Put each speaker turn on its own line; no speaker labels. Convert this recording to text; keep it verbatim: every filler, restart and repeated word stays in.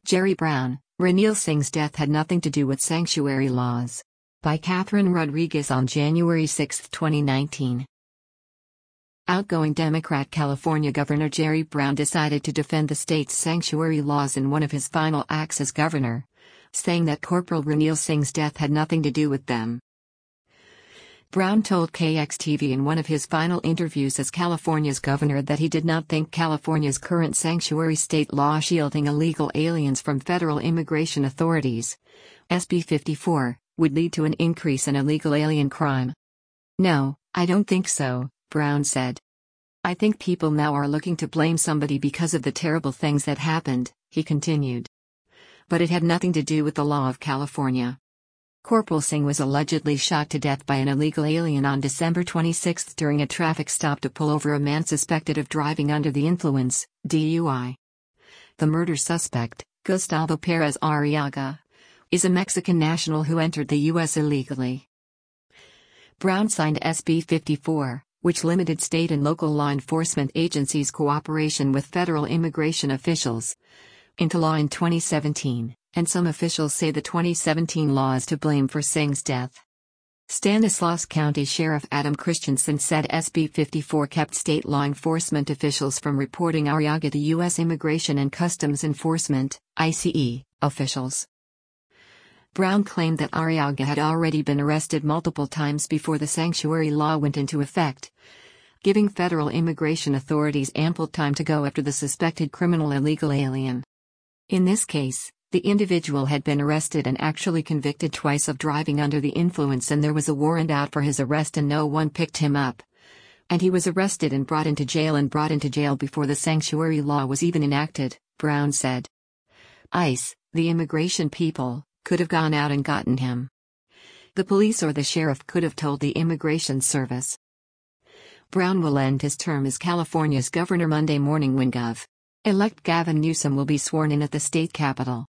Jerry Brown, Ranil Singh's death had nothing to do with sanctuary laws. By Catherine Rodriguez on January sixth, twenty nineteen. Outgoing Democrat California Governor Jerry Brown decided to defend the state's sanctuary laws in one of his final acts as governor, saying that Corporal Ranil Singh's death had nothing to do with them. Brown told K X T V in one of his final interviews as California's governor that he did not think California's current sanctuary state law shielding illegal aliens from federal immigration authorities, S B fifty-four, would lead to an increase in illegal alien crime. "No, I don't think so," Brown said. "I think people now are looking to blame somebody because of the terrible things that happened," he continued. "But it had nothing to do with the law of California." Corporal Singh was allegedly shot to death by an illegal alien on December twenty-sixth during a traffic stop to pull over a man suspected of driving under the influence, D U I. The murder suspect, Gustavo Perez Arriaga, is a Mexican national who entered the U S illegally. Brown signed S B fifty-four, which limited state and local law enforcement agencies' cooperation with federal immigration officials, into law in twenty seventeen. And some officials say the twenty seventeen law is to blame for Singh's death. Stanislaus County Sheriff Adam Christensen said S B fifty-four kept state law enforcement officials from reporting Arriaga to U S Immigration and Customs Enforcement, I C E, officials. Brown claimed that Arriaga had already been arrested multiple times before the sanctuary law went into effect, giving federal immigration authorities ample time to go after the suspected criminal illegal alien. In this case, the individual had been arrested and actually convicted twice of driving under the influence, and there was a warrant out for his arrest and no one picked him up. And he was arrested and brought into jail and brought into jail before the sanctuary law was even enacted, Brown said. ICE, the immigration people, could have gone out and gotten him. The police or the sheriff could have told the immigration service. Brown will end his term as California's governor Monday morning when Gov. Elect Gavin Newsom will be sworn in at the state capitol.